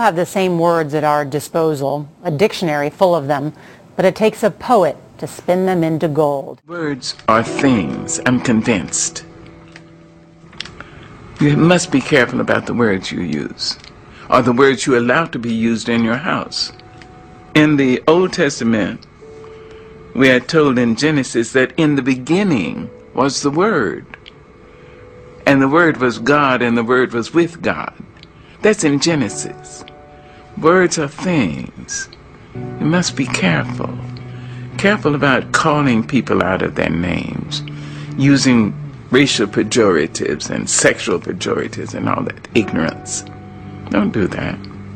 have the same words at our disposal, a dictionary full of them, but it takes a poet to spin them into gold. Words are things, I'm convinced. You must be careful about the words you use, or the words you allow to be used in your house. In the Old Testament, we are told in Genesis that in the beginning was the Word, and the Word was God, and the Word was with God. That's in Genesis. Words are things. You must be careful. Careful about calling people out of their names, using racial pejoratives and sexual pejoratives and all that ignorance. Don't do that.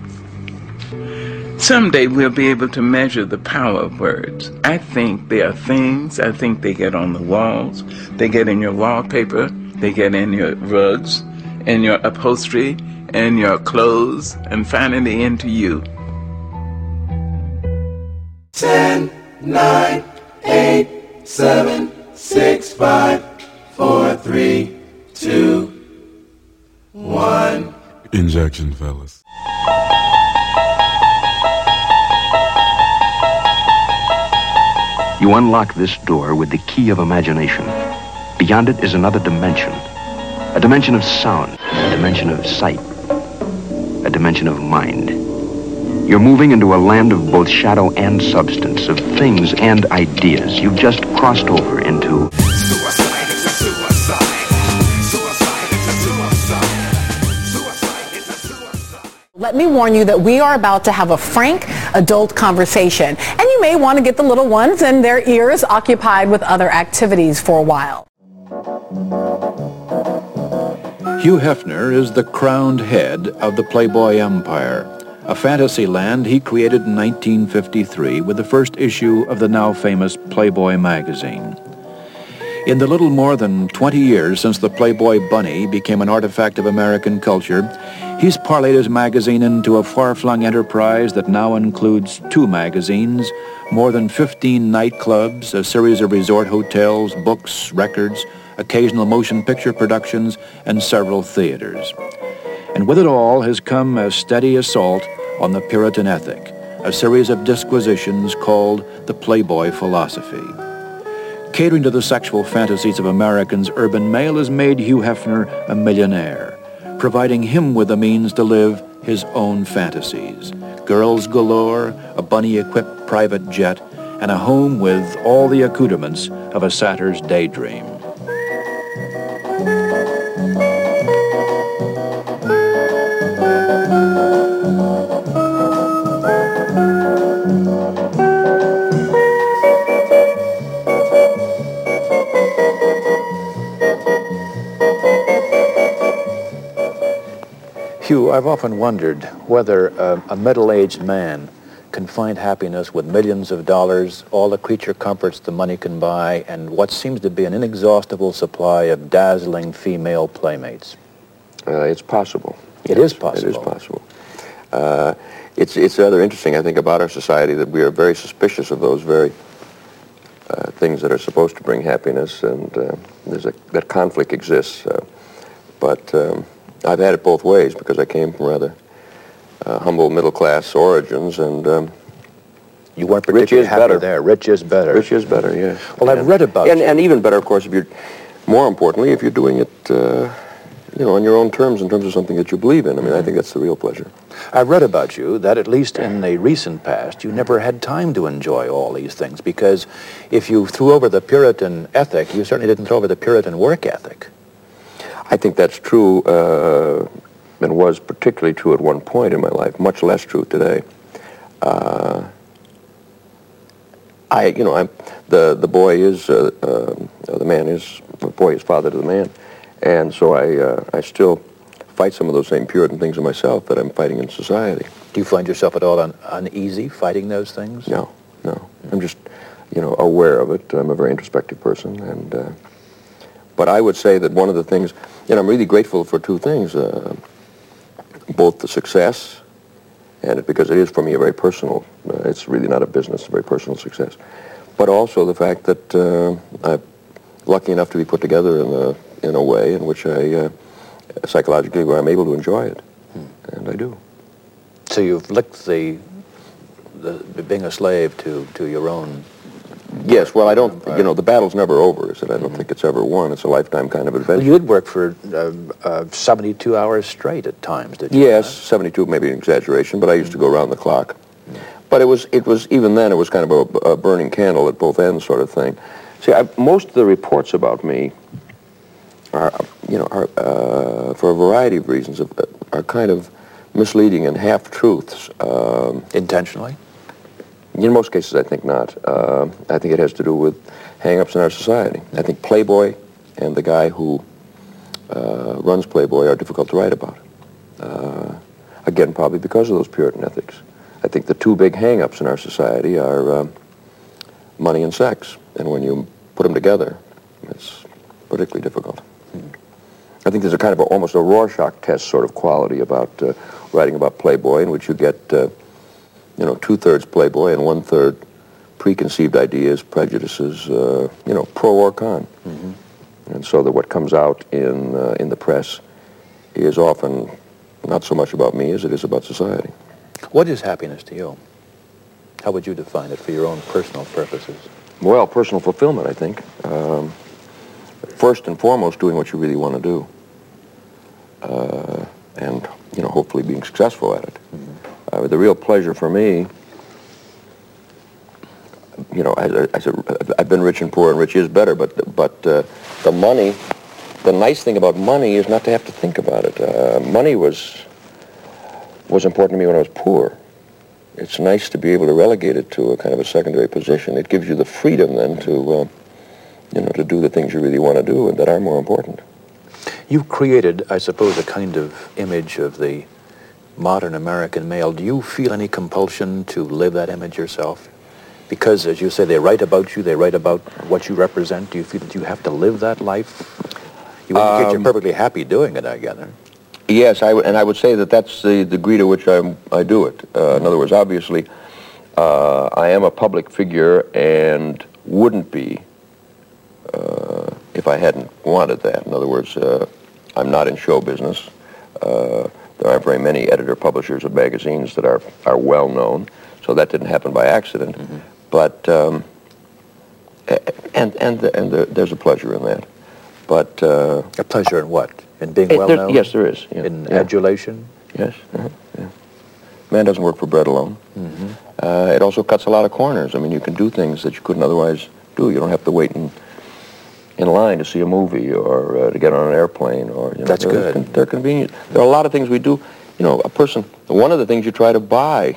Someday we'll be able to measure the power of words. I think they are things. I think they get on the walls. They get in your wallpaper. They get in your rugs, in your upholstery, in your clothes, and finally into you. 10, 9, 8, 7, 6, 5, 4, 3, 2, 1. Injection, fellas. You unlock this door with the key of imagination. Beyond it is another dimension. A dimension of sound, a dimension of sight, a dimension of mind. You're moving into a land of both shadow and substance, of things and ideas. You've just crossed over into... Suicide is a suicide. Suicide is a suicide. Suicide is a suicide. Let me warn you that we are about to have a frank adult conversation, and you may want to get the little ones and their ears occupied with other activities for a while. Hugh Hefner is the crowned head of the Playboy empire, a fantasy land he created in 1953 with the first issue of the now famous Playboy magazine. In the little more than 20 years since the Playboy bunny became an artifact of American culture, he's parlayed his magazine into a far-flung enterprise that now includes 2 magazines, more than 15 nightclubs, a series of resort hotels, books, records, occasional motion picture productions, and several theaters. And with it all has come a steady assault on the Puritan ethic, a series of disquisitions called the Playboy philosophy. Catering to the sexual fantasies of Americans' urban male has made Hugh Hefner a millionaire, providing him with the means to live his own fantasies. Girls galore, a bunny-equipped private jet, and a home with all the accoutrements of a satyr's daydream. Hugh, I've often wondered whether a middle-aged man can find happiness with millions of dollars, all the creature comforts the money can buy, and what seems to be an inexhaustible supply of dazzling female playmates. It's possible. It is possible. It is possible. It's rather interesting, I think, about our society that we are very suspicious of those very things that are supposed to bring happiness, and that conflict exists. But I've had it both ways because I came from rather humble middle-class origins, and you weren't particularly happy there. Rich is better. Rich is better, yeah. Well, I've read about you. And even better, of course, if you're, more importantly, if you're doing it, on your own terms, in terms of something that you believe in. I mean, I think that's the real pleasure. I've read about you that, at least in the recent past, you never had time to enjoy all these things, because if you threw over the Puritan ethic, you certainly didn't throw over the Puritan work ethic. I think that's true, and was particularly true at one point in my life, much less true today. The boy is, the man is, the boy is father to the man. And so I still fight some of those same Puritan things in myself that I'm fighting in society. Do you find yourself at all uneasy fighting those things? No. I'm just, aware of it. I'm a very introspective person, and but I would say that one of the things, I'm really grateful for 2 things, both the success, and because it is for me a very personal, it's really not a business, a very personal success, but also the fact that I'm lucky enough to be put together in a way in which I, psychologically, where I'm able to enjoy it, and I do. So you've licked the being a slave to your own. Yes, well, I don't, the battle's never over, is it? I don't think it's ever won. It's a lifetime kind of adventure. Well, you'd work for 72 hours straight at times, did you? Yes, 72 maybe an exaggeration, but I used to go around the clock. But it was even then, it was kind of a burning candle at both ends sort of thing. See, most of the reports about me are for a variety of reasons, are kind of misleading and half-truths. Intentionally? In most cases, I think not. I think it has to do with hang-ups in our society. I think Playboy and the guy who runs Playboy are difficult to write about. Again, probably because of those Puritan ethics. I think the two big hang-ups in our society are money and sex. And when you put them together, it's particularly difficult. I think there's a kind of almost a Rorschach test sort of quality about writing about Playboy, in which you get, 2/3 Playboy and 1/3 preconceived ideas, prejudices, pro or con. And so that what comes out in the press is often not so much about me as it is about society. What is happiness to you? How would you define it for your own personal purposes? Well, personal fulfillment, I think. First and foremost, doing what you really want to do. And, hopefully being successful at it. The real pleasure for me, I said, I've been rich and poor, and rich is better, but the money, the nice thing about money is not to have to think about it. Money was important to me when I was poor. It's nice to be able to relegate it to a kind of a secondary position. It gives you the freedom then to do the things you really want to do and that are more important. You've created, I suppose, a kind of image of the modern American male. Do you feel any compulsion to live that image yourself? Because, as you say, they write about you, they write about what you represent. Do you feel that you have to live that life? You indicate you're perfectly happy doing it, I gather. Yes, I would say that that's the degree to which I do it. In other words, obviously, I am a public figure and wouldn't be if I hadn't wanted that. In other words, I'm not in show business. There aren't very many editor-publishers of magazines that are well known, so that didn't happen by accident. But there's a pleasure in that. But a pleasure in what? In being well known? Yes, there is. Yeah. In adulation? Yes. Yeah. Man doesn't work for bread alone. It also cuts a lot of corners. I mean, you can do things that you couldn't otherwise do. You don't have to wait in line to see a movie or to get on an airplane. That's good. They're convenient. There are a lot of things we do. One of the things you try to buy,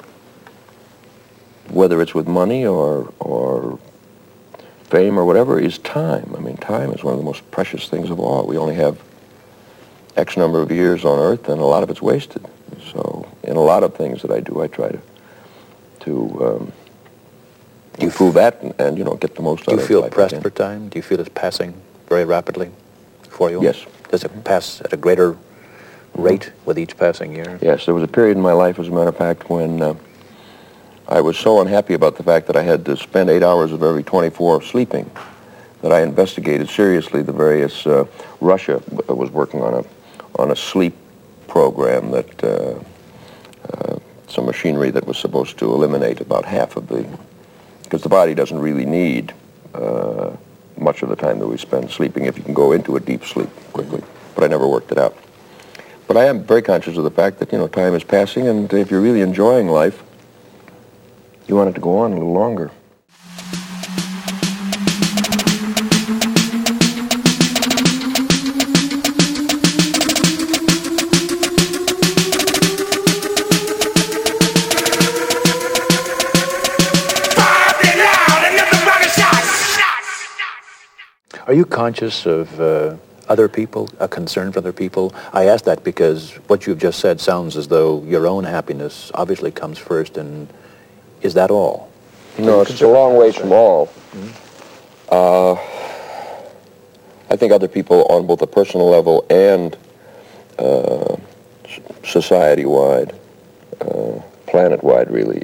whether it's with money or fame or whatever, is time. I mean, time is one of the most precious things of all. We only have X number of years on Earth, and a lot of it's wasted. So, in a lot of things that I do, I try to improve that and get the most out of it. Do you feel pressed for time? Do you feel it's passing very rapidly for you? Yes. Does it pass at a greater rate with each passing year? Yes, there was a period in my life, as a matter of fact, when I was so unhappy about the fact that I had to spend 8 hours of every 24 sleeping that I investigated seriously the various. Russia was working on a sleep program that some machinery that was supposed to eliminate about half of because the body doesn't really need much of the time that we spend sleeping if you can go into a deep sleep quickly. But I never worked it out. But I am very conscious of the fact that time is passing, and if you're really enjoying life, you want it to go on a little longer. Are you conscious of other people, a concern for other people? I ask that because what you've just said sounds as though your own happiness obviously comes first, and is that all? No, it's a long ways from all. I think other people on both a personal level and society-wide, planet-wide really,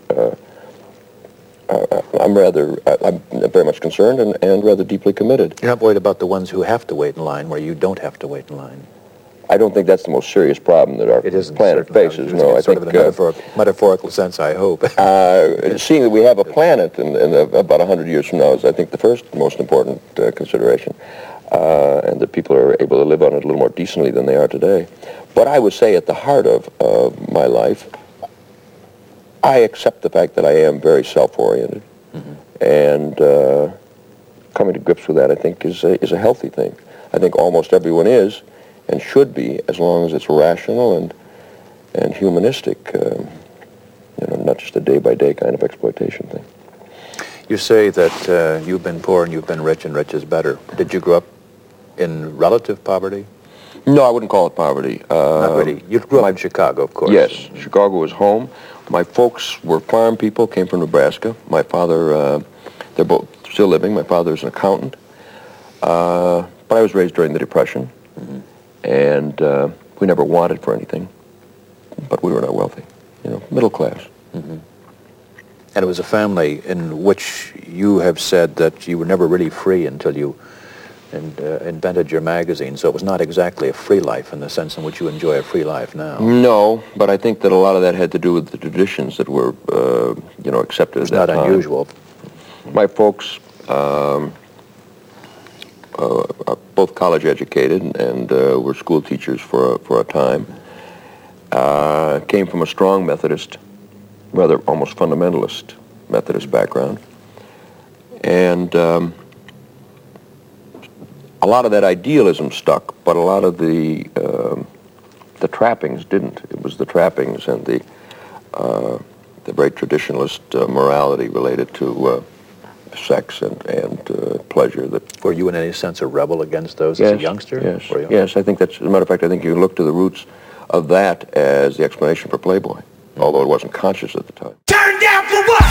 I'm very much concerned and rather deeply committed. You're not worried about the ones who have to wait in line where you don't have to wait in line? I don't think that's the most serious problem that our It isn't planet certainly. I was faces. using No, it I sort think of in a metaphorical sense, I hope. seeing that we have a planet in about 100 years from now is, I think, the first most important consideration, and that people are able to live on it a little more decently than they are today. But I would say at the heart of my life, I accept the fact that I am very self-oriented, and coming to grips with that, I think, is a healthy thing. I think almost everyone is and should be, as long as it's rational and humanistic, not just a day-by-day kind of exploitation thing. You say that you've been poor and you've been rich, and rich is better. Did you grow up in relative poverty? No, I wouldn't call it poverty. Not really. You grew up in Chicago, of course. Yes, Chicago was home. My folks were farm people, came from Nebraska. My father, they're both still living. My father's an accountant. But I was raised during the Depression, and we never wanted for anything, but we were not wealthy, middle class. And it was a family in which you have said that you were never really free until you invented your magazine, so it was not exactly a free life in the sense in which you enjoy a free life now. No, but I think that a lot of that had to do with the traditions that were, accepted at that time. It's not unusual. My folks are both college educated and were school teachers for a time. Came from a strong Methodist, rather almost fundamentalist Methodist background. And a lot of that idealism stuck, but a lot of the trappings didn't. It was the trappings and the very traditionalist morality related to sex and pleasure that... Were you in any sense a rebel against those as a youngster? Yes, Were you? yes. I think that's, as a matter of fact, I think you look to the roots of that as the explanation for Playboy, although it wasn't conscious at the time. Turn down for what?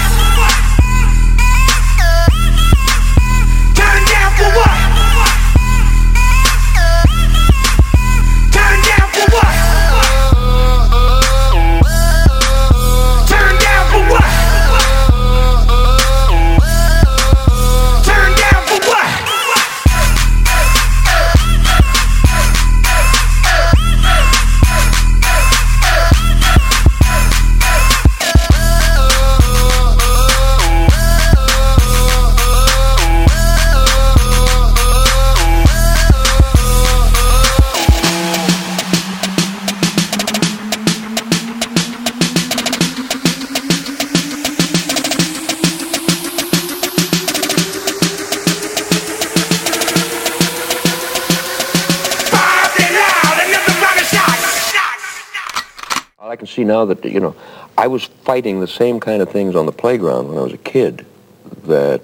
Turn down for what? Turn down for what? Turn down for what? Turn down for what? I can see now that, I was fighting the same kind of things on the playground when I was a kid that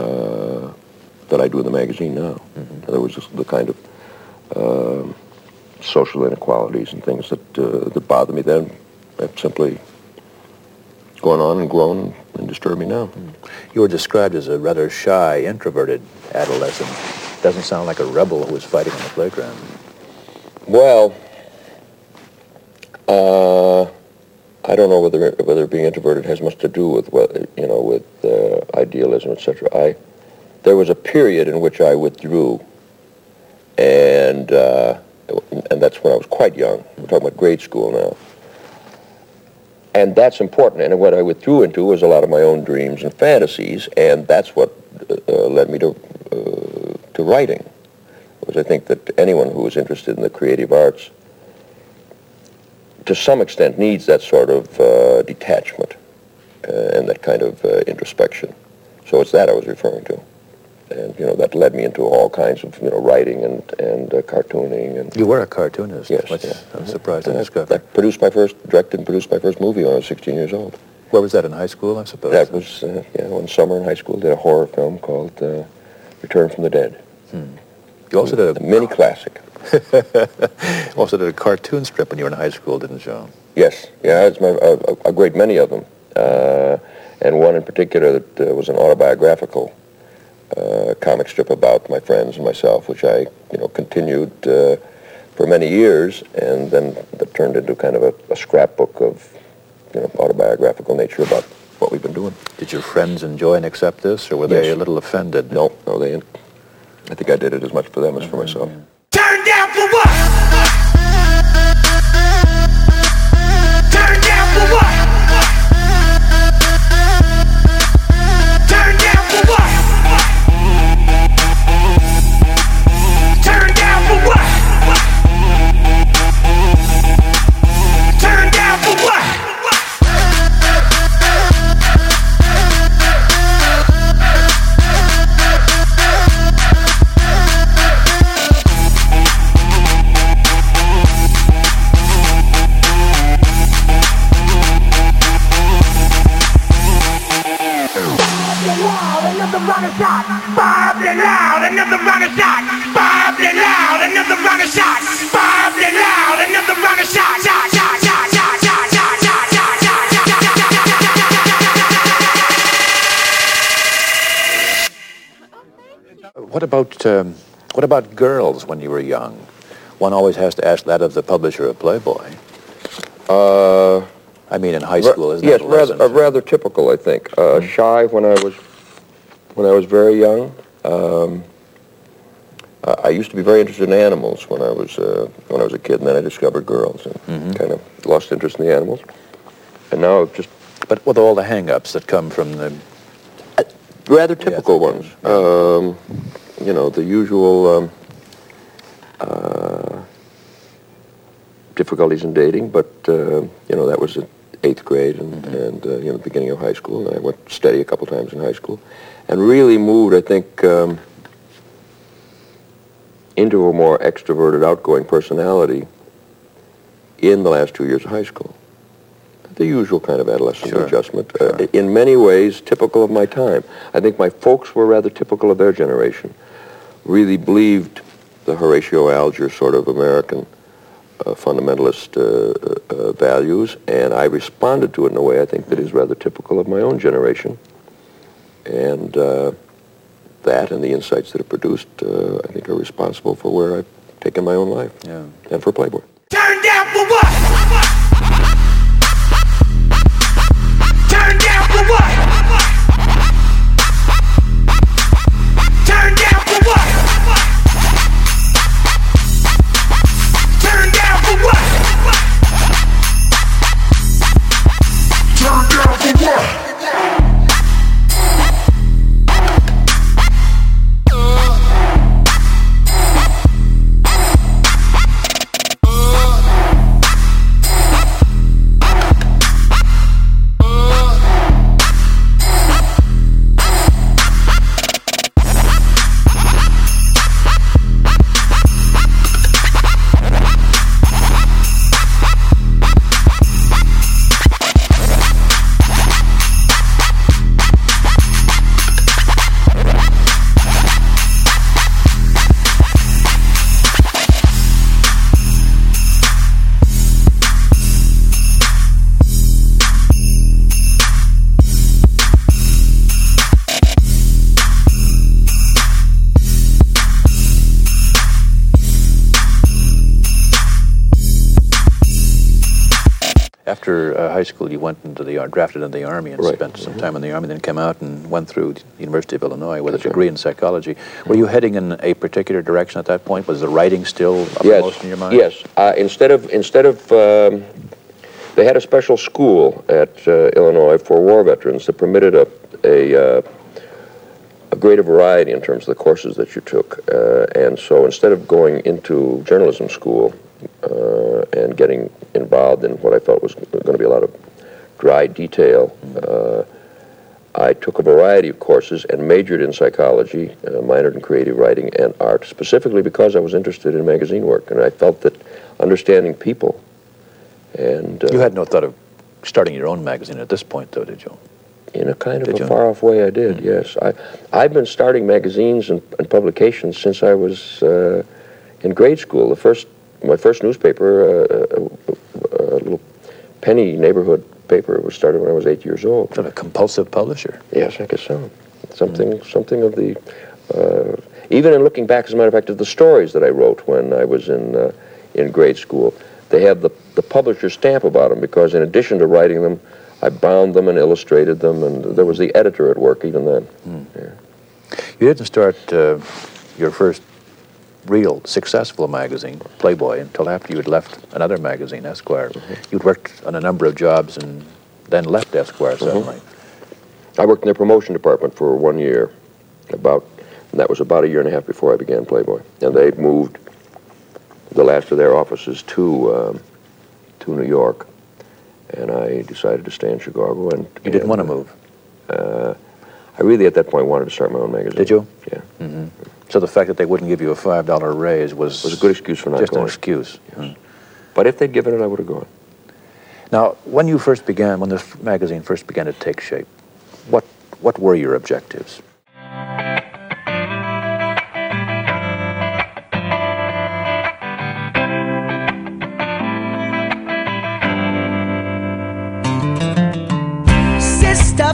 I do in the magazine now. There was just the kind of social inequalities and things that bothered me then have simply gone on and grown and disturb me now. You were described as a rather shy, introverted adolescent. Doesn't sound like a rebel who was fighting on the playground. Well, I don't know whether being introverted has much to do with idealism, etc. There was a period in which I withdrew, and that's when I was quite young. We're talking about grade school now, and that's important. And what I withdrew into was a lot of my own dreams and fantasies, and that's what led me to writing. Because I think that anyone who is interested in the creative arts, to some extent, needs that sort of detachment and that kind of introspection. So it's that I was referring to. And, that led me into all kinds of, writing and cartooning. And You were a cartoonist. yes, Which yeah. I'm surprised to I discover. directed and produced my first movie when I was 16 years old. Where was that, in high school, I suppose? That was, one summer in high school, did a horror film called Return from the Dead. You also did A mini classic. also did a cartoon strip when you were in high school, didn't you? Yes, yeah, it's a great many of them, and one in particular that was an autobiographical comic strip about my friends and myself, which I, continued for many years, and then that turned into kind of a scrapbook of, autobiographical nature about what we've been doing. Did your friends enjoy and accept this, or were they a little offended? No, I think I did it as much for them as for myself. Turn down for what? another round of shot. Bobbed and loud, another round of shot. Bobbed and loud, another round of shot. Bobbed and loud, another round of shot. Shot, shot, shot, shot, shot, shot, shot, shot, shot, What about girls when you were young? One always has to ask that of the publisher of Playboy. I mean, in high school, isn't yes, it? Yes, rather typical, I think. Shy when I was very young. I used to be very interested in animals when I was a kid, and then I discovered girls and kind of lost interest in the animals. And now I've just... But with all the hang-ups that come from the... rather typical ones. You know, the usual difficulties in dating, but, you know, that was in 8th grade and you know, the beginning of high school. And I went steady a couple times in high school and really moved, I think, into a more extroverted, outgoing personality in the last 2 years of high school. The usual kind of adolescent adjustment. In many ways, typical of my time. I think my folks were rather typical of their generation. Really believed the Horatio Alger sort of American fundamentalist values, and I responded to it in a way I think that is rather typical of my own generation. And that and the insights that it produced, I think, are responsible for where I've taken my own life and for Playboy. Turn down for what? Turn down for what? Turn down for what? Turn down for what? Turn down for what? After high school, you went into the drafted into the Army and spent some time in the Army, then came out and went through the University of Illinois with a degree in psychology. Were you heading in a particular direction at that point? Was the writing still uppermost in your mind? Yes. Instead of they had a special school at Illinois for war veterans that permitted a greater variety in terms of the courses that you took. And so instead of going into journalism school and getting involved in what I felt was going to be a lot of dry detail, I took a variety of courses and majored in psychology, minored in creative writing and art, specifically because I was interested in magazine work, and I felt that understanding people and... you had no thought of starting your own magazine at this point, though, did you? In a kind of a far-off way, I did, yes. I've been starting magazines and publications since I was in grade school. My first newspaper, a little penny neighborhood paper, was started when I was 8 years old. Sort of a compulsive publisher. Yes, I guess so. Something of the... even in looking back, as a matter of fact, of the stories that I wrote when I was in grade school, they have the publisher's stamp about them, because in addition to writing them, I bound them and illustrated them, and there was the editor at work even then. Yeah. You didn't start your first real successful magazine, Playboy, until after you had left another magazine, Esquire. You'd worked on a number of jobs and then left Esquire suddenly. I worked in the promotion department for 1 year, and that was about a year and a half before I began Playboy. And they moved the last of their offices to New York, and I decided to stay in Chicago. And you didn't want to move? I really, at that point, wanted to start my own magazine. Did you? Yeah. So the fact that they wouldn't give you a $5 raise was a good excuse for not just going. Just an excuse. Yes. But if they'd given it, I would have gone. Now, when this magazine first began to take shape, what were your objectives?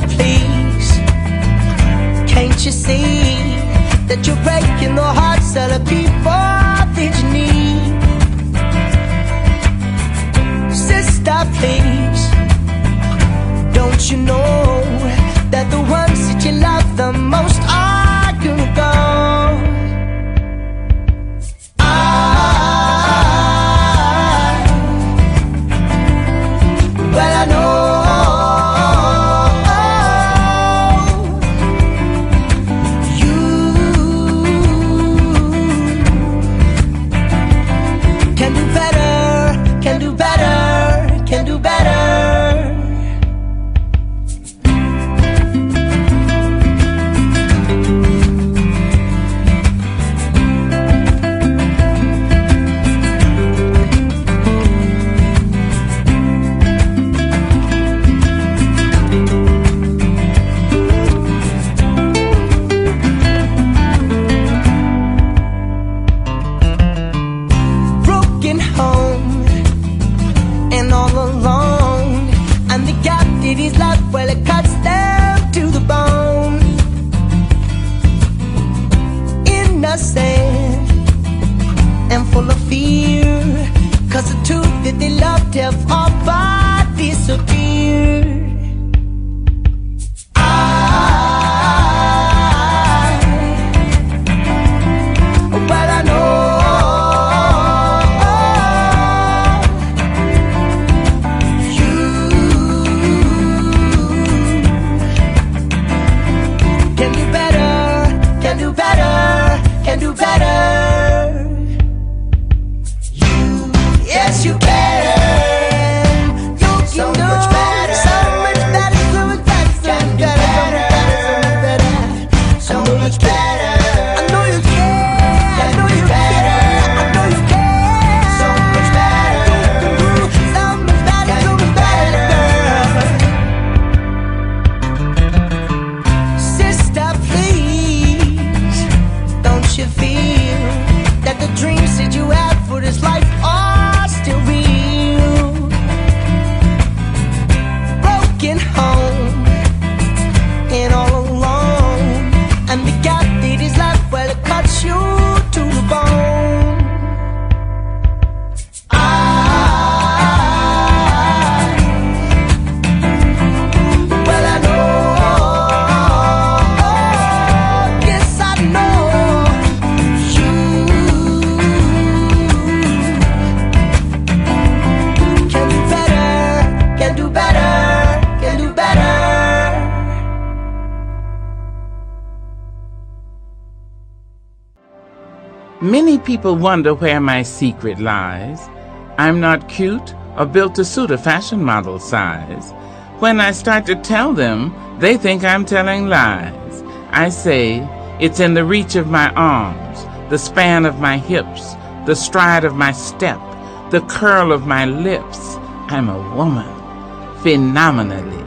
please. Can't you see that you're breaking the hearts of the people that you need? Sister, please, don't you know that the ones that you love the most are gonna go? Well, I know you can do better, can do better, can do better. Broken home and all alone, and the gap that is left, well, it cuts them to the bone. Innocent and full of fear, 'cause the two that they loved have all but disappeared. Well, I know you can do better, can do better, can do better. You, yes, you can. You can so do much better, so much better, so much better, so much better, so much better. I know you can, I know you can, I know you can. So much better, so much better, so much better, girl. Sister, please, don't you feel that the dreams that you had for this life are still real? Broken home and all alone, and the gap that is left, well, it cuts you to the bone. Well, I know, yes, I know you can do better, can do better, can do better. Many people wonder where my secret lies. I'm not cute or built to suit a fashion model size. When I start to tell them, they think I'm telling lies. I say, it's in the reach of my arms, the span of my hips, the stride of my step, the curl of my lips. I'm a woman, phenomenally.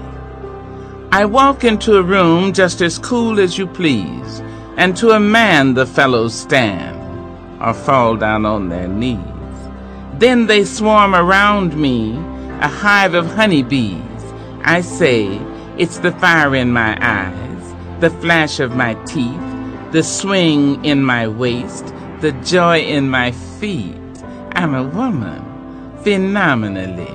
I walk into a room just as cool as you please, and to a man the fellows stand or fall down on their knees. Then they swarm around me, a hive of honeybees. I say, it's the fire in my eyes, the flash of my teeth, the swing in my waist, the joy in my feet. I'm a woman, phenomenally.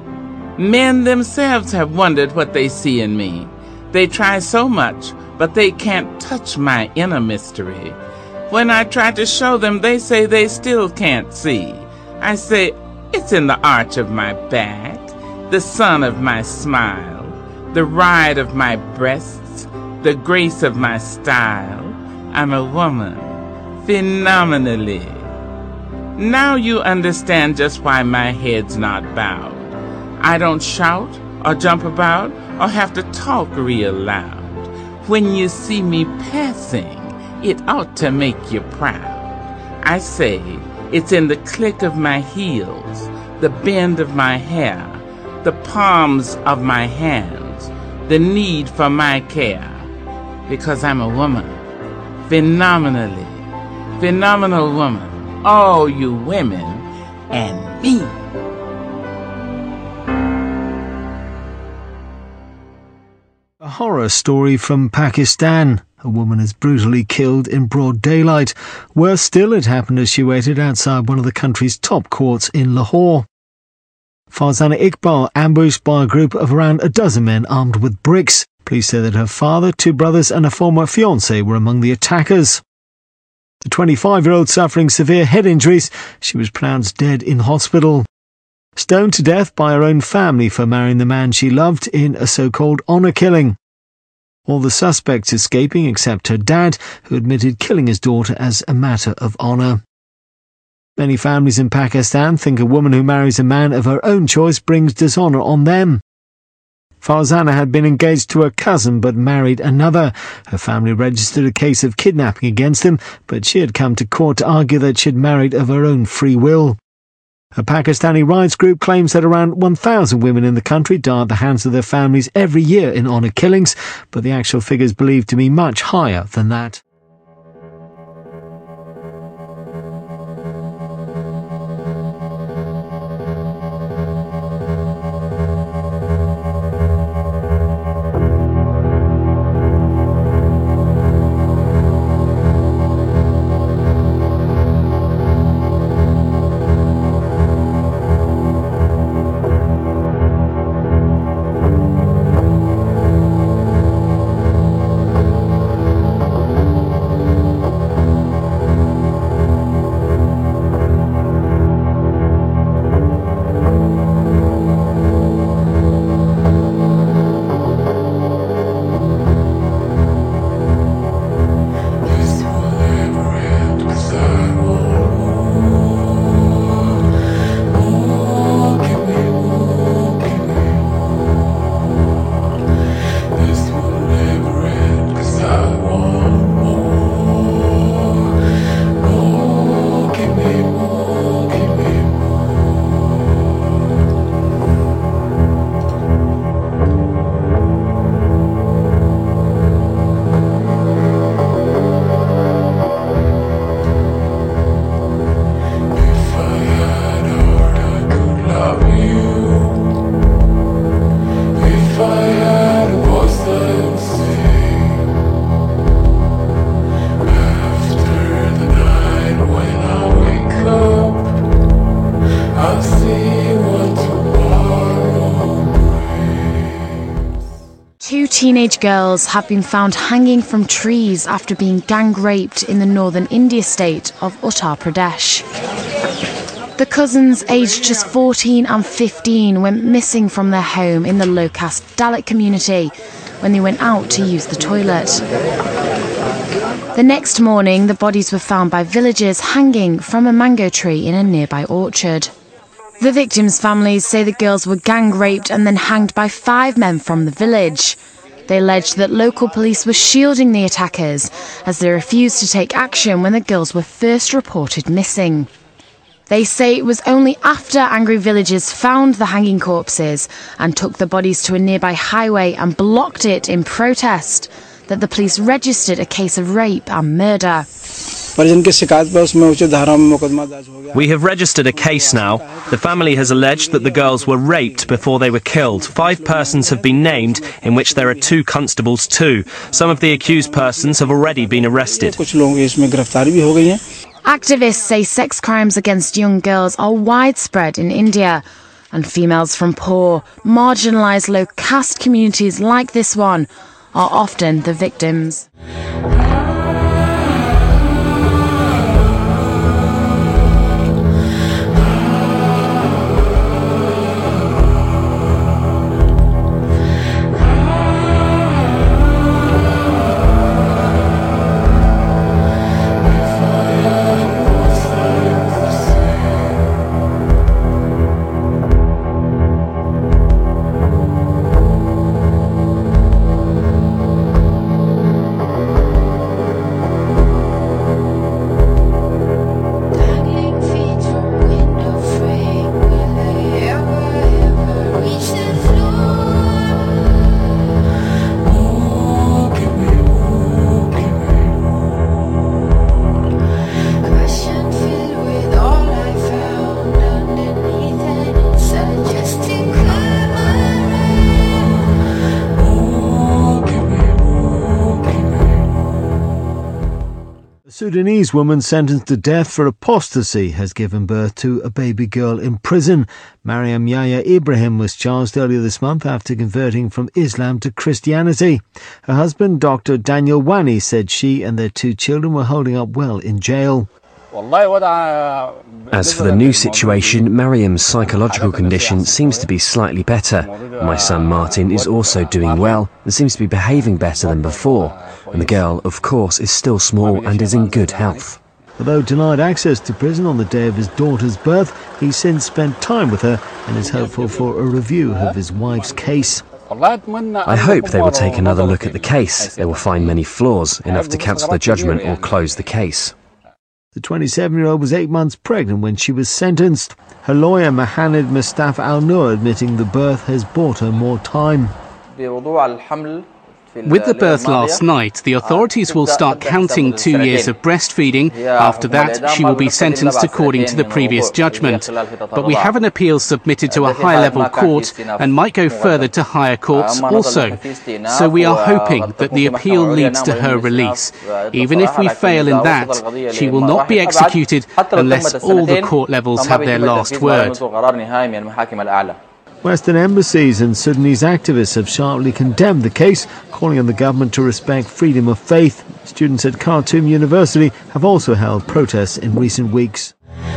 Men themselves have wondered what they see in me. They try so much, but they can't touch my inner mystery. When I try to show them, they say they still can't see. I say, it's in the arch of my back, the sun of my smile, the ride of my breasts, the grace of my style. I'm a woman, phenomenally. Now you understand just why my head's not bowed. I don't shout or jump about or have to talk real loud. When you see me passing, it ought to make you proud. I say, it's in the click of my heels, the bend of my hair, the palms of my hands, the need for my care. Because I'm a woman, phenomenally, phenomenal woman, all you women and me. The horror story from Pakistan. A woman is brutally killed in broad daylight. Worse still, it happened as she waited outside one of the country's top courts in Lahore. Farzana Iqbal ambushed by a group of around a dozen men armed with bricks. Police say that her father, 2 brothers and a former fiancé were among the attackers. The 25-year-old suffering severe head injuries, she was pronounced dead in hospital. Stoned to death by her own family for marrying the man she loved in a so-called honour killing. All the suspects escaping except her dad, who admitted killing his daughter as a matter of honour. Many families in Pakistan think a woman who marries a man of her own choice brings dishonour on them. Farzana had been engaged to her cousin but married another. Her family registered a case of kidnapping against him, but she had come to court to argue that she had married of her own free will. A Pakistani rights group claims that around 1,000 women in the country die at the hands of their families every year in honour killings, but the actual figure is believed to be much higher than that. Teenage girls have been found hanging from trees after being gang-raped in the northern India state of Uttar Pradesh. The cousins, aged just 14 and 15, went missing from their home in the low-caste Dalit community when they went out to use the toilet. The next morning, the bodies were found by villagers hanging from a mango tree in a nearby orchard. The victims' families say the girls were gang-raped and then hanged by 5 men from the village. They alleged that local police were shielding the attackers as they refused to take action when the girls were first reported missing. They say it was only after angry villagers found the hanging corpses and took the bodies to a nearby highway and blocked it in protest that the police registered a case of rape and murder. We have registered a case now. The family has alleged that the girls were raped before they were killed. 5 persons have been named, in which there are 2 constables too. Some of the accused persons have already been arrested. Activists say sex crimes against young girls are widespread in India, and females from poor, marginalised low-caste communities like this one are often the victims. Sudanese woman sentenced to death for apostasy has given birth to a baby girl in prison. Mariam Yahya Ibrahim was charged earlier this month after converting from Islam to Christianity. Her husband, Dr. Daniel Wani, said she and their 2 children were holding up well in jail. As for the new situation, Mariam's psychological condition seems to be slightly better. My son Martin is also doing well and seems to be behaving better than before. And the girl, of course, is still small and is in good health. Although denied access to prison on the day of his daughter's birth, he's since spent time with her and is hopeful for a review of his wife's case. I hope they will take another look at the case. They will find many flaws, enough to cancel the judgment or close the case. The 27-year-old was 8 months pregnant when she was sentenced. Her lawyer, Mohamed Mustafa Al-Noor, admitting the birth has bought her more time. With the birth last night, the authorities will start counting 2 years of breastfeeding. After that, she will be sentenced according to the previous judgment. But we have an appeal submitted to a high-level court and might go further to higher courts also. So we are hoping that the appeal leads to her release. Even if we fail in that, she will not be executed unless all the court levels have their last word. Western embassies and Sudanese activists have sharply condemned the case, calling on the government to respect freedom of faith. Students at Khartoum University have also held protests in recent weeks.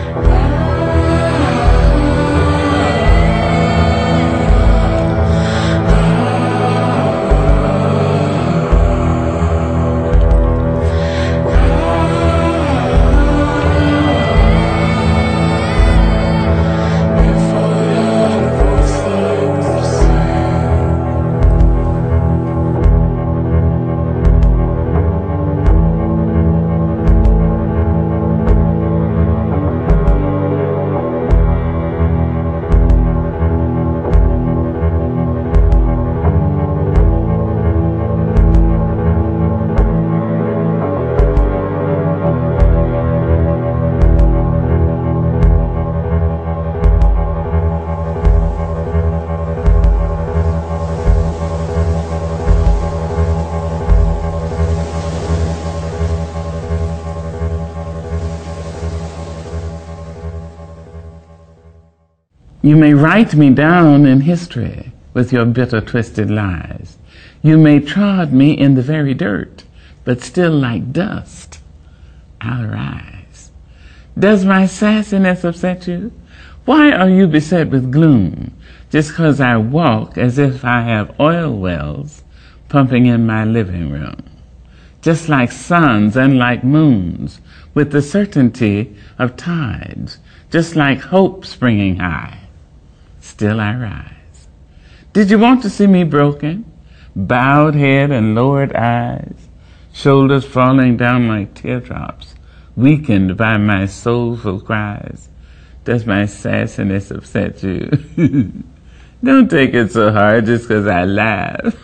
You may write me down in history with your bitter, twisted lies. You may trod me in the very dirt, but still like dust, I'll rise. Does my sassiness upset you? Why are you beset with gloom just 'cause I walk as if I have oil wells pumping in my living room? Just like suns and like moons, with the certainty of tides, just like hope springing high. Still I rise. Did you want to see me broken? Bowed head and lowered eyes, shoulders falling down like teardrops, weakened by my soulful cries. Does my sassiness upset you? Don't take it so hard just 'cause I laugh.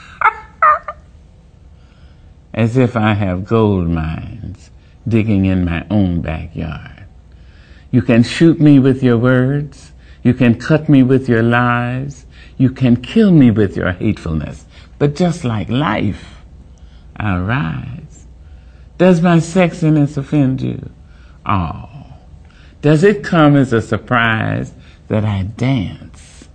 As if I have gold mines digging in my own backyard. You can shoot me with your words. You can cut me with your lies. You can kill me with your hatefulness. But just like life, I'll rise. Does my sexiness offend you? Oh, does it come as a surprise that I dance?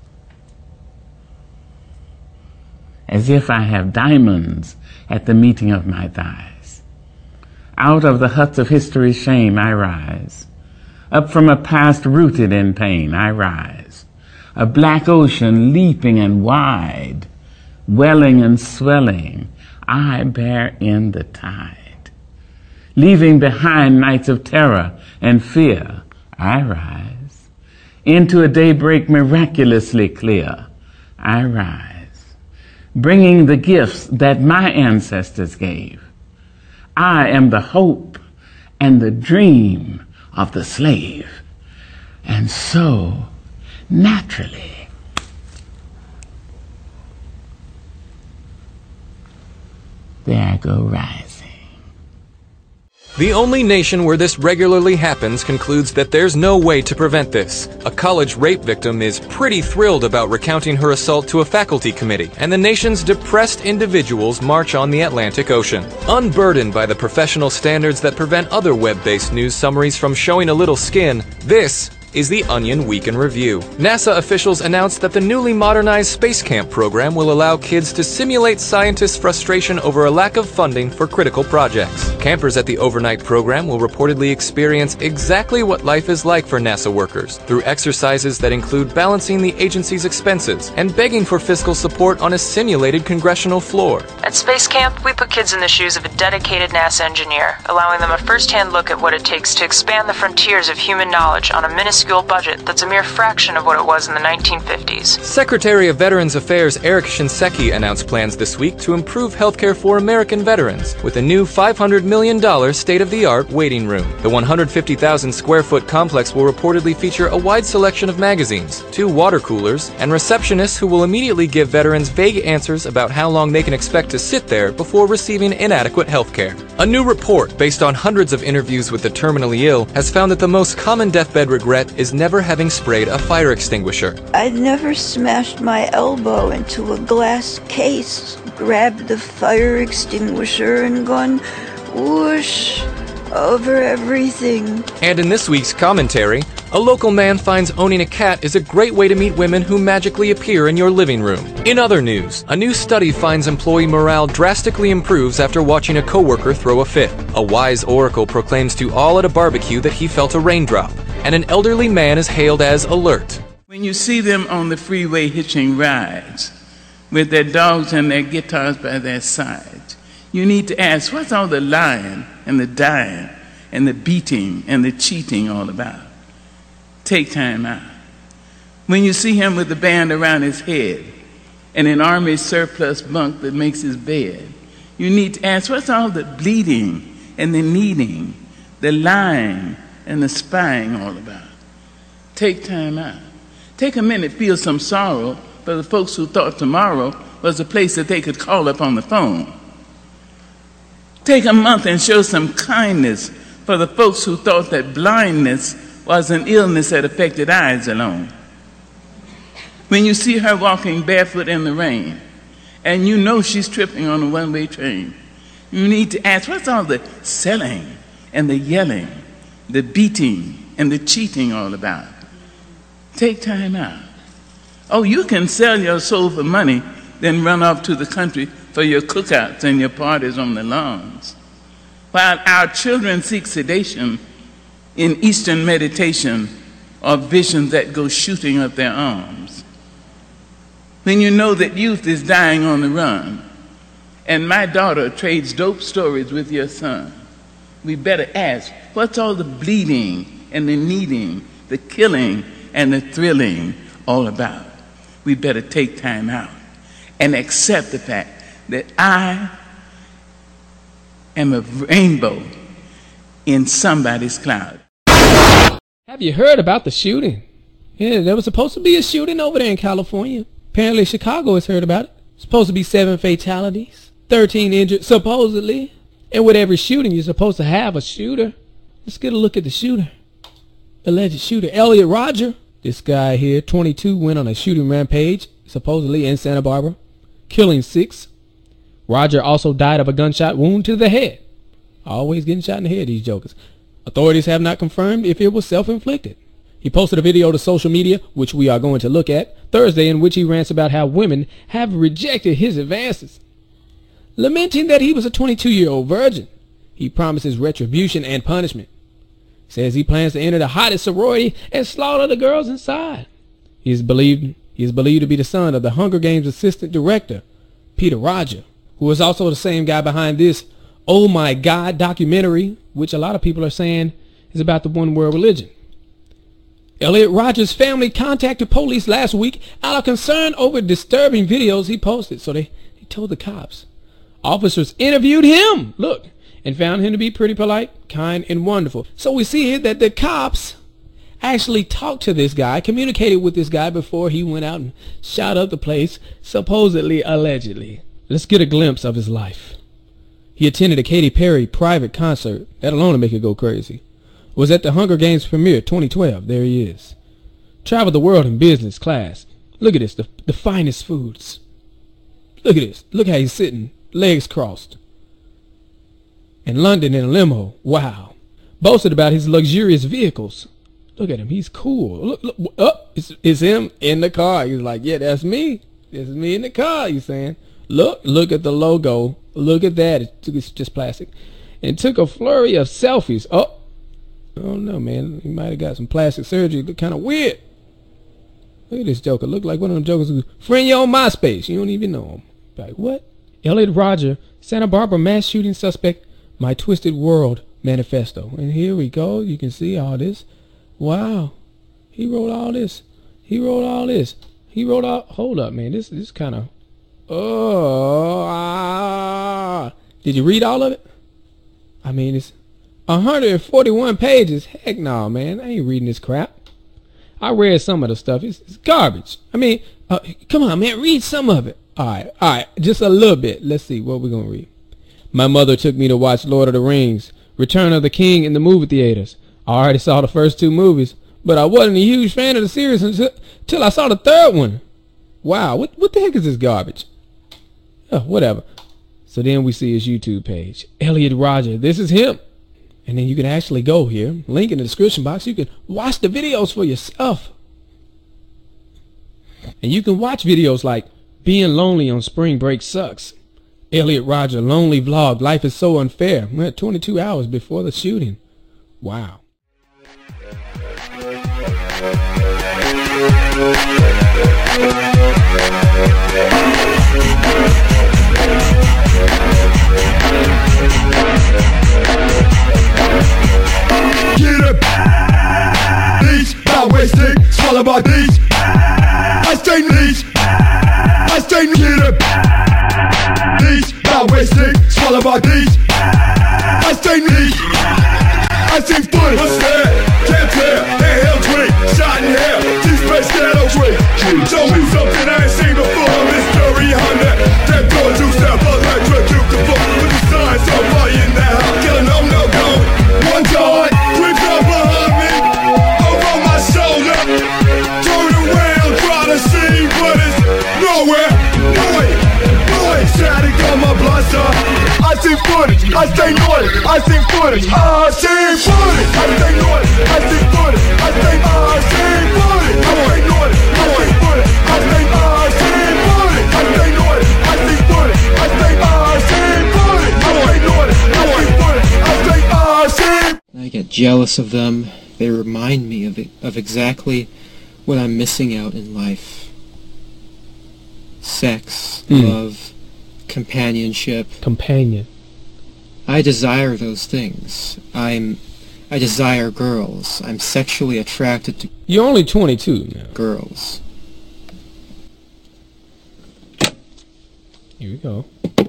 As if I have diamonds at the meeting of my thighs. Out of the huts of history's shame I rise. Up from a past rooted in pain I rise. A black ocean leaping and wide, welling and swelling, I bear in the tide. Leaving behind nights of terror and fear, I rise. Into a daybreak miraculously clear, I rise. Bringing the gifts that my ancestors gave. I am the hope and the dream of the slave. And so, naturally, there I go rising. The only nation where this regularly happens concludes that there's no way to prevent this. A college rape victim is pretty thrilled about recounting her assault to a faculty committee, and the nation's depressed individuals march on the Atlantic Ocean. Unburdened by the professional standards that prevent other web-based news summaries from showing a little skin, this is the Onion Week in Review. NASA officials announced that the newly modernized Space Camp program will allow kids to simulate scientists' frustration over a lack of funding for critical projects. Campers at the overnight program will reportedly experience exactly what life is like for NASA workers through exercises that include balancing the agency's expenses and begging for fiscal support on a simulated congressional floor. At Space Camp, we put kids in the shoes of a dedicated NASA engineer, allowing them a first-hand look at what it takes to expand the frontiers of human knowledge on a minuscule budget that's a mere fraction of what it was in the 1950s. Secretary of Veterans Affairs Eric Shinseki announced plans this week to improve healthcare for American veterans with a new $500 million state-of-the-art waiting room. The 150,000 square foot complex will reportedly feature a wide selection of magazines, 2 water coolers, and receptionists who will immediately give veterans vague answers about how long they can expect to sit there before receiving inadequate healthcare. A new report based on hundreds of interviews with the terminally ill has found that the most common deathbed regret is never having sprayed a fire extinguisher. I'd never smashed my elbow into a glass case, grabbed the fire extinguisher and gone whoosh over everything. And in this week's commentary, a local man finds owning a cat is a great way to meet women who magically appear in your living room. In other news, a new study finds employee morale drastically improves after watching a coworker throw a fit. A wise oracle proclaims to all at a barbecue that he felt a raindrop, and an elderly man is hailed as alert. When you see them on the freeway hitching rides with their dogs and their guitars by their sides, you need to ask, what's all the lying and the dying and the beating and the cheating all about? Take time out. When you see him with the band around his head and an army surplus bunk that makes his bed, you need to ask, what's all the bleeding and the kneading, the lying and the spying all about? Take time out. Take a minute, feel some sorrow for the folks who thought tomorrow was a place that they could call up on the phone. Take a month and show some kindness for the folks who thought that blindness was an illness that affected eyes alone. When you see her walking barefoot in the rain, and you know she's tripping on a one-way train, you need to ask, what's all the selling and the yelling, the beating and the cheating all about? Take time out. Oh, you can sell your soul for money, then run off to the country for your cookouts and your parties on the lawns. While our children seek sedation in Eastern meditation or visions that go shooting up their arms. When you know that youth is dying on the run, and my daughter trades dope stories with your son, we better ask, what's all the bleeding and the kneading, the killing and the thrilling all about? We better take time out and accept the fact that I am a rainbow in somebody's cloud. Have you heard about the shooting? Yeah, there was supposed to be a shooting over there in California. Apparently Chicago has heard about it. Supposed to be 7 fatalities, 13 injured, supposedly. And with every shooting, you're supposed to have a shooter. Let's get a look at the shooter. Alleged shooter, Elliot Rodger. This guy here, 22, went on a shooting rampage, supposedly in Santa Barbara, killing 6. Rodger also died of a gunshot wound to the head. Always getting shot in the head, these jokers. Authorities have not confirmed if it was self-inflicted. He posted a video to social media, which we are going to look at, Thursday, in which he rants about how women have rejected his advances. Lamenting that he was a 22-year-old virgin, he promises retribution and punishment. Says he plans to enter the hottest sorority and slaughter the girls inside. He is believed to be the son of the Hunger Games assistant director, Peter Rodger, who is also the same guy behind this Oh My God documentary, which a lot of people are saying is about the one world religion. Elliot Rodger's family contacted police last week out of concern over disturbing videos he posted, so they told the cops. Officers interviewed him, look, and found him to be pretty polite, kind, and wonderful. So we see here that the cops actually talked to this guy, communicated with this guy before he went out and shot up the place, supposedly, allegedly. Let's get a glimpse of his life. He attended a Katy Perry private concert. That alone will make it go crazy. Was at the Hunger Games premiere 2012. There he is. Traveled the world in business class. Look at this, the finest foods. Look at this. Look how he's sitting, legs crossed. In London in a limo. Wow. Boasted about his luxurious vehicles. Look at him. He's cool. Look. Oh, it's him in the car. He's like, yeah, that's me. This is me in the car, he's saying. Look at the logo. Look at that. It's just plastic. And took a flurry of selfies. Oh no, man. He might have got some plastic surgery. Look kind of weird. Look at this joker. Look like one of them jokers who friend you on MySpace. You don't even know him. Like, what? Elliot Rodger, Santa Barbara mass shooting suspect, My Twisted World manifesto. And here we go. You can see all this. Wow. He wrote all this. Hold up, man. This kind of... Did you read all of it? I mean, it's 141 pages. Heck no, man. I ain't reading this crap. I read some of the stuff. It's garbage. I mean, come on, man. Read some of it. All right. Just a little bit. Let's see what we're going to read. My mother took me to watch Lord of the Rings, Return of the King in the movie theaters. I already saw the first 2 movies, but I wasn't a huge fan of the series until I saw the 3rd one. Wow, what the heck is this garbage? Oh, whatever. So then we see his YouTube page. Elliot Rodger. This is him. And then you can actually go here. Link in the description box. You can watch the videos for yourself. And you can watch videos like Being Lonely on Spring Break Sucks. Elliot Rodger lonely vlog. Life is so unfair. We're at 22 hours before the shooting. Wow. Get up, leech, not wasting, swallow my beach. I stay leech, get up, leech, not wasting, swallow my beach. I stay leech, I see foot, what's that? Can't tell, handheld twig, shot in hell, T-Space Shadow twig. Show me something I ain't seen before, mystery Honda. That door two-step, electrocute the floor with the sign, so far in that house, killing no go. One time, creep up behind me, over my shoulder. Turn around, try to see, but it's nowhere. Boy, static on my blaster. I see footage, I stay naughty. I see footage, I see footage. I stay naughty, I see footage. I see footage. I stay naughty, I see footage. I stay footage. I stay naughty, I see footage. I stay footage. I stay naughty, I see footage. I stay I get jealous of them. They remind me of exactly what I'm missing out in life. Sex, love, companionship. Companion. I desire those things. I desire girls. I'm sexually attracted to... You're only 22 now. Girls. Here we go.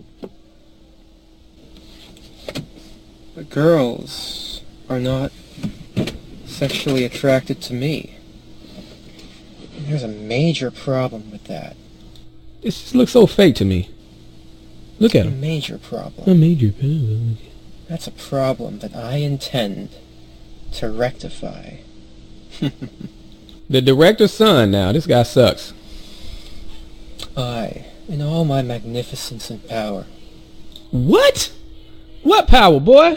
But girls are not sexually attracted to me. And there's a major problem with that. This just looks so fake to me. Look at him. A major problem. A major problem. That's a problem that I intend to rectify. The director's son now. This guy sucks. I, in all my magnificence and power. What? What power, boy?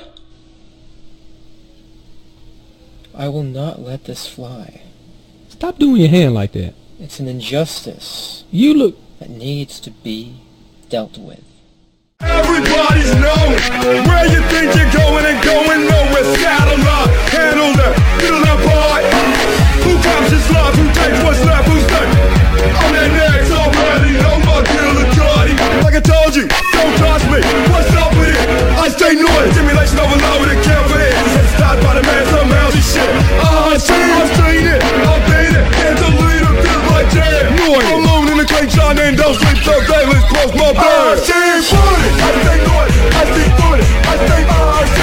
I will not let this fly. Stop doing your hand like that. It's an injustice. You look... that needs to be dealt with. Everybody's knowing where you think you're going and going nowhere. Saddle up, handle that, fiddle that part. Who comes his love, who takes what's left, who's next? I'm that next already, know my deal of Jordy. Like I told you, don't trust me, what's up with it? I stay naughty, simulation overload with a care for it. It's started by the man, some mousy shit. I've seen it, I've been it, can't delete it, feels like jam. I'm alone in the crate, John, and don't sleep so day, let's close my bed. I see footage, I stay naughty, I see footage, I stay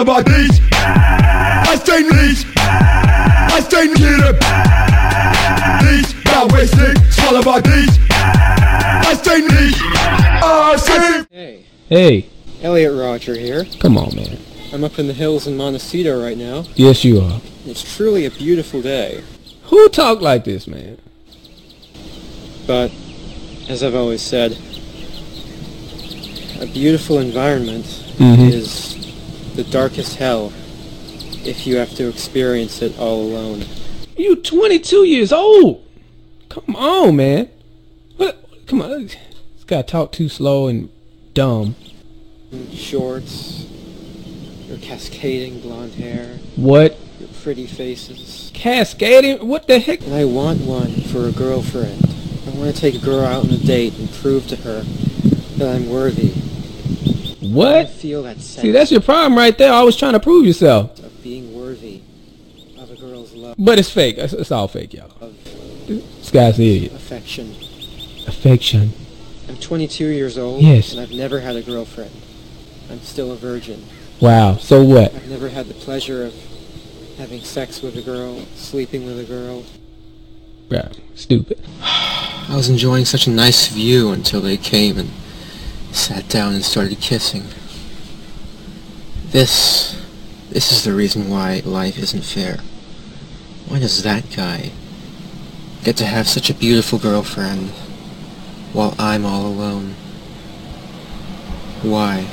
about these. I stay these. I stay get up. These, not wasting, it's all about these. I stay these. I stay. Hey. Hey. Elliot Roger here. Come on, man. I'm up in the hills in Montecito right now. Yes, you are. It's truly a beautiful day. Who talk like this, man? But, as I've always said, a beautiful environment is the darkest hell if you have to experience it all alone. You 22 years old. Come on, man. What? Come on. This guy talk too slow and dumb. Shorts, your cascading blonde hair. What? Your pretty faces. Cascading? What the heck? And I want one for a girlfriend. I want to take a girl out on a date and prove to her that I'm worthy. What? I feel that sense. See, that's your problem right there. Always trying to prove yourself. Of being worthy of a girl's love. But it's fake. It's all fake, y'all. This guy's an idiot. Affection. Affection. I'm 22 years old. Yes. And I've never had a girlfriend. I'm still a virgin. Wow. So what? I've never had the pleasure of having sex with a girl, sleeping with a girl. Yeah, stupid. I was enjoying such a nice view until they came and sat down and started kissing. This is the reason why life isn't fair. Why does that guy get to have such a beautiful girlfriend while I'm all alone? Why?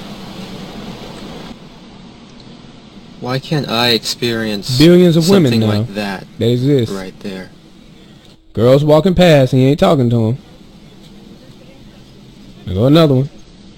Why can't I experience billions of women something now like that exist right there? Girls walking past, he ain't talking to them. There go another one.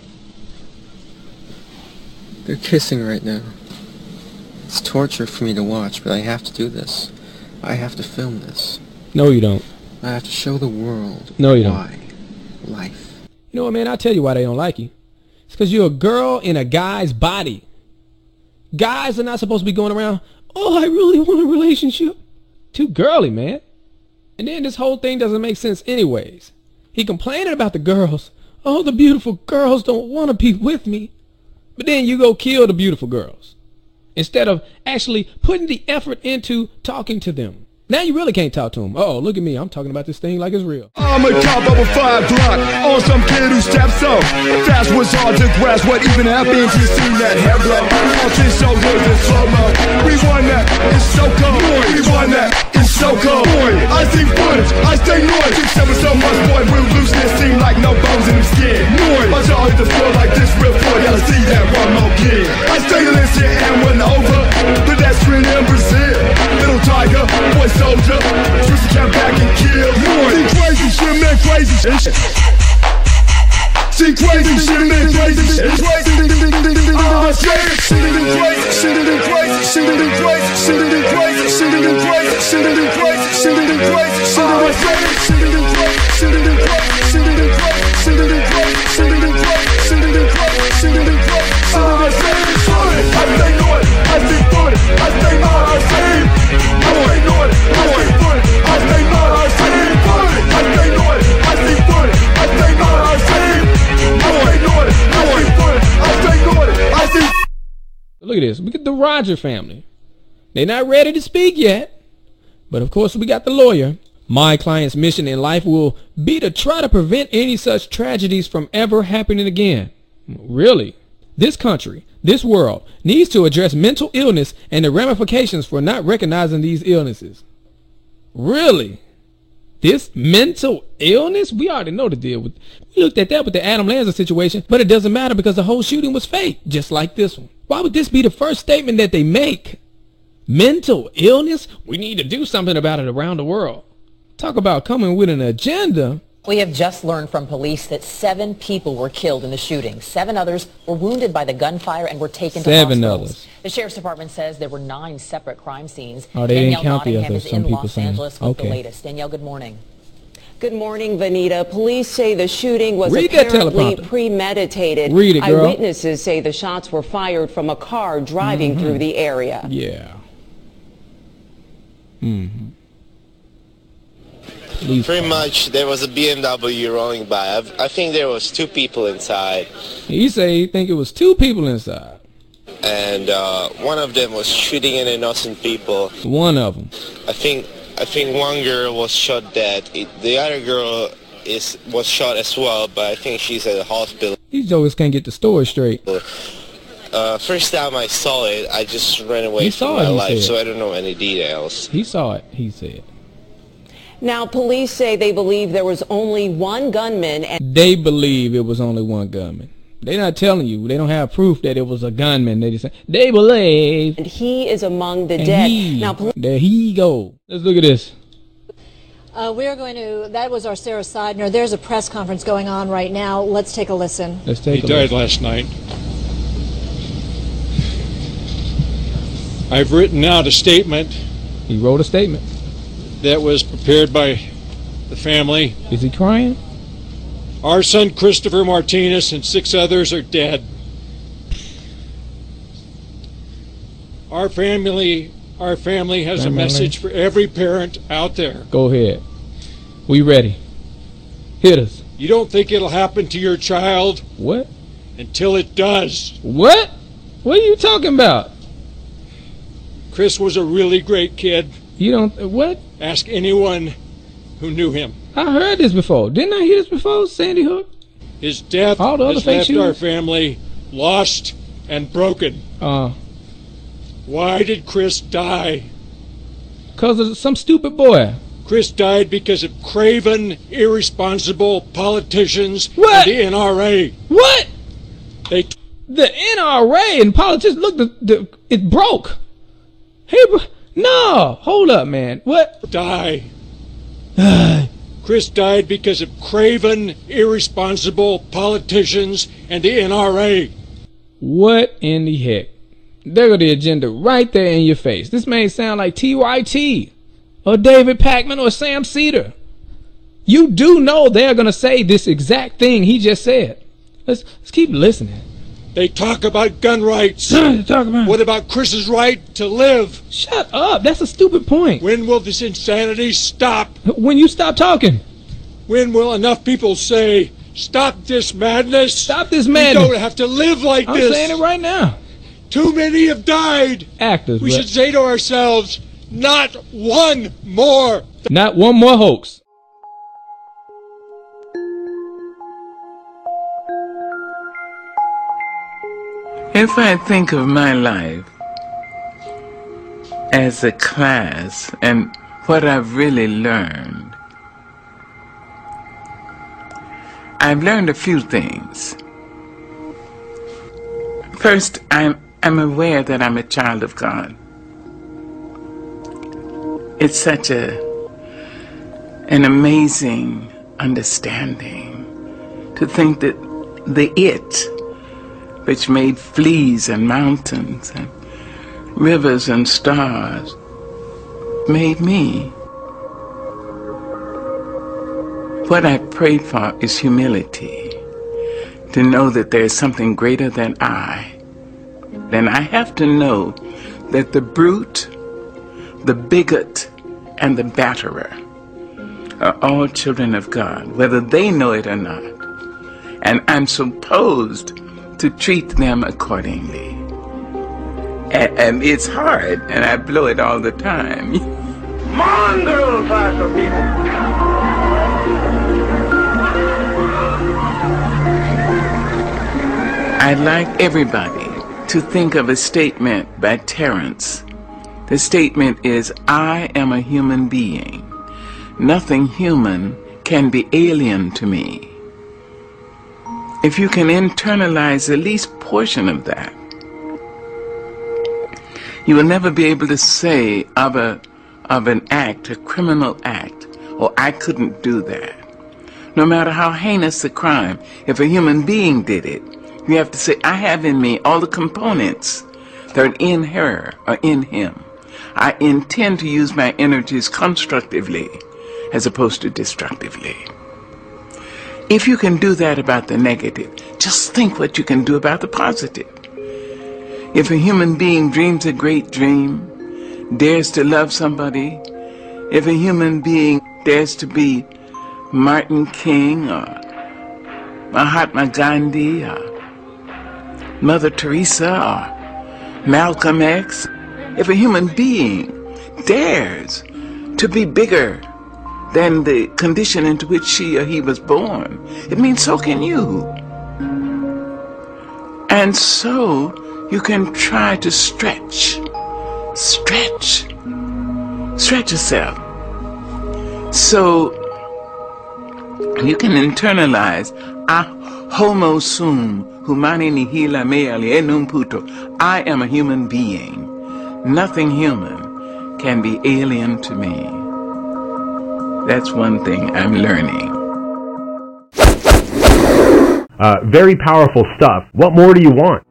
They're kissing right now. It's torture for me to watch, but I have to do this. I have to film this. No, you don't. I have to show the world no, you why life. You know what, man? I'll tell you why they don't like you. It's because you're a girl in a guy's body. Guys are not supposed to be going around, oh, I really want a relationship. Too girly, man. And then this whole thing doesn't make sense anyways. He complaining about the girls. Oh, the beautiful girls don't want to be with me. But then you go kill the beautiful girls instead of actually putting the effort into talking to them. Now you really can't talk to them. Oh, look at me. I'm talking about this thing like it's real. I'm a cop of a 5 Glock on some kid who steps up. Fast was hard to grasp what even happens. You seen that hair blow off his shoulders in slow-mo. We won that, it's so cold. We won that, it's so cold. I see footage, I stay noise. 6-7 so much, boy, real looseness seem like no bones in his skin. Watch all hit the floor like this real boy. Y'all see that one more kid. I stay illicit and went over. Pedestrian in Brazil. Little tiger, boy soldier. Switch the cap back and kill. See crazy shit, man, crazy shit. See crazy shit, man, crazy shit. Oh, shit. Shit it in crazy, shit it in crazy, shit it in crazy, shit it in crazy, shit it in crazy, shit it in crazy, shit it in crazy, shit it in crazy, shit it in crazy, shit it in crazy, shit it in crazy, shit it in crazy, shit it in crazy, shit it in crazy, shit it in crazy. I stay north, I stay foot, I stay north, I stay north, I stay foot, I stay north, I stay foot, I stay north, I stay foot, I stay north, I stay north, I stay foot, I stay north, I stay. Look at this. We got the Roger family. They're not ready to speak yet. But of course we got the lawyer. My client's mission in life will be to try to prevent any such tragedies from ever happening again. Really? This country, this world, needs to address mental illness and the ramifications for not recognizing these illnesses. Really? This mental illness? We already know the deal with. We looked at that with the Adam Lanza situation, but it doesn't matter because the whole shooting was fake, just like this one. Why would this be the first statement that they make? Mental illness? We need to do something about it around the world. Talk about coming with an agenda. We have just learned from police that 7 people were killed in the shooting. 7 others were wounded by the gunfire and were taken to hospitals. 7 others. The sheriff's department says there were 9 separate crime scenes. Oh, they didn't count the Nottingham others, is some in people Los saying. Angeles with the Okay. latest. Danielle, good morning. Good morning, Vanita. Police say the shooting was Read that apparently teleprompter. premeditated. Read it, girl. Eyewitnesses say the shots were fired from a car driving through the area. Yeah. Pretty much, there was a BMW rolling by. I think there was 2 people inside. He say he think it was 2 people inside. and one of them was shooting at innocent people. One of them. I think one girl was shot dead. The other girl was shot as well, but I think she's at the hospital. These jokers can't get the story straight. First time I saw it, I just ran away from my life, so I don't know any details. He saw it, he said. Now, police say they believe there was only one gunman. And they believe it was only one gunman. They're not telling you. They don't have proof that it was a gunman. They just say, they believe. And he is among the dead. Now, there he go. Let's look at this. We are going to, that was our Sarah Seidner. There's a press conference going on right now. Let's take a listen. He died last night. I've written out a statement. He wrote a statement. That was prepared by the family. Is he crying? Our son Christopher Martinez and 6 others are dead. Our family has a message for every parent out there. Go ahead. We ready. Hit us. You don't think it'll happen to your child? What? Until it does. What? What are you talking about? Chris was a really great kid. You don't... What? Ask anyone who knew him. I heard this before. Didn't I hear this before, Sandy Hook? His death has left our family lost and broken. Why did Chris die? Because of some stupid boy. Chris died because of craven, irresponsible politicians and the NRA. What? The NRA and politicians, look, it broke. No, hold up, man. What? Die. Chris died because of craven, irresponsible politicians and the NRA. What in the heck? There go the agenda right there in your face. This may sound like TYT or David Pakman or Sam Cedar. You do know they're going to say this exact thing he just said. Let's keep listening. They talk about gun rights. What about Chris's right to live? Shut up. That's a stupid point. When will this insanity stop? When you stop talking. When will enough people say, stop this madness? Stop this madness. We don't have to live like this. I'm saying it right now. Too many have died. Actors. We should say to ourselves, not one more. Not one more hoax. If I think of my life as a class and what I've really learned, I've learned a few things. First, I'm aware that I'm a child of God. It's such an amazing understanding to think that the it which made fleas and mountains and rivers and stars made me. What I prayed for is humility, to know that there is something greater than I. Then I have to know that the brute, the bigot, and the batterer are all children of God, whether they know it or not. And I'm supposed to treat them accordingly. And it's hard, and I blow it all the time. Mongrel class of people. I'd like everybody to think of a statement by Terence. The statement is, I am a human being. Nothing human can be alien to me. If you can internalize the least portion of that, you will never be able to say of an act, a criminal act, or I couldn't do that. No matter how heinous the crime, if a human being did it, you have to say, I have in me all the components that are in her or in him. I intend to use my energies constructively as opposed to destructively. If you can do that about the negative, just think what you can do about the positive. If a human being dreams a great dream, dares to love somebody, if a human being dares to be Martin King or Mahatma Gandhi or Mother Teresa or Malcolm X. If a human being dares to be bigger than the condition into which she or he was born, it means so can you. And so you can try to stretch yourself. So you can internalize homo sum humani nihila me alienum puto. I am a human being. Nothing human can be alien to me. That's one thing I'm learning. Very powerful stuff. What more do you want?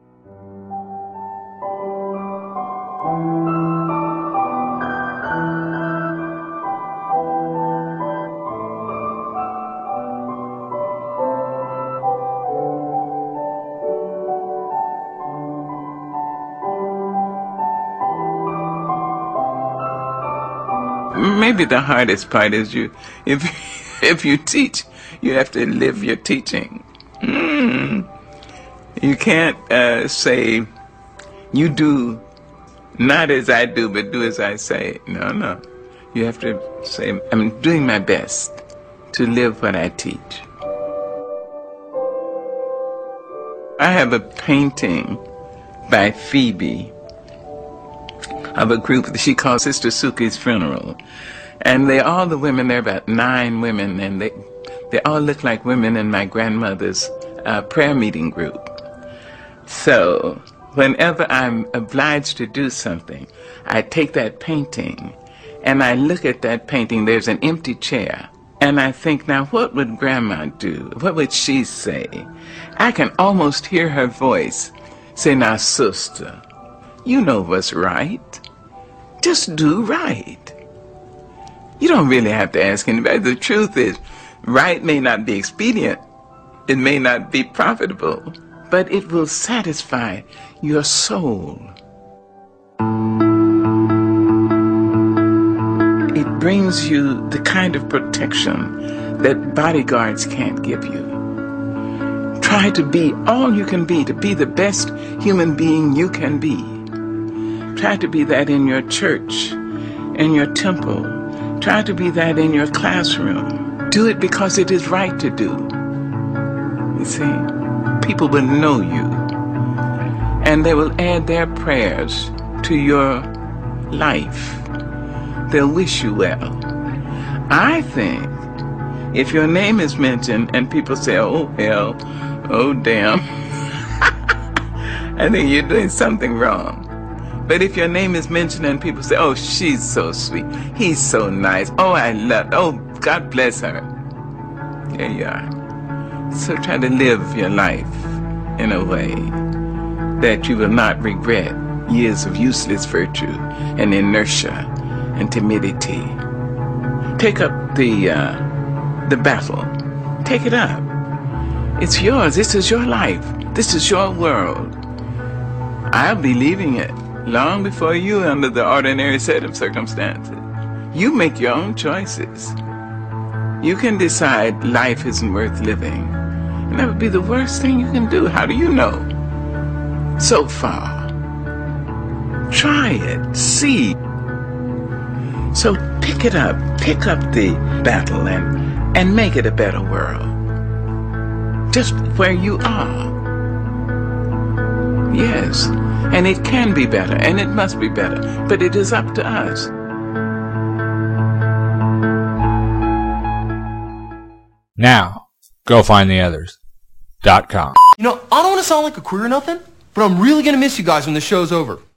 Maybe the hardest part is if you teach, you have to live your teaching. You can't say, you do not as I do, but do as I say. No. You have to say, I'm doing my best to live what I teach. I have a painting by Phoebe of a group that she calls Sister Suki's Funeral. And all the women, there are about 9 women, and they all look like women in my grandmother's prayer meeting group. So whenever I'm obliged to do something, I take that painting and I look at that painting. There's an empty chair. And I think, now what would Grandma do? What would she say? I can almost hear her voice say, now sister, you know what's right. Just do right. You don't really have to ask anybody. The truth is, right may not be expedient. It may not be profitable, but it will satisfy your soul. It brings you the kind of protection that bodyguards can't give you. Try to be all you can be, to be the best human being you can be. Try to be that in your church, in your temple. Try to be that in your classroom. Do it because it is right to do. You see, people will know you, and they will add their prayers to your life. They'll wish you well. I think if your name is mentioned and people say, oh hell, oh damn, I think you're doing something wrong. But if your name is mentioned and people say, oh, she's so sweet, he's so nice, oh, I love, oh, God bless her, there you are. So try to live your life in a way that you will not regret years of useless virtue and inertia and timidity. Take up the battle. Take it up. It's yours. This is your life. This is your world. I'll be leaving it long before you under the ordinary set of circumstances. You make your own choices. You can decide life isn't worth living. And that would be the worst thing you can do. How do you know? So far. Try it. See. So pick it up. Pick up the battle and make it a better world. Just where you are. Yes. And it can be better, and it must be better, but it is up to us. Now, go find the others.com. You know, I don't want to sound like a queer or nothing, but I'm really going to miss you guys when the show's over.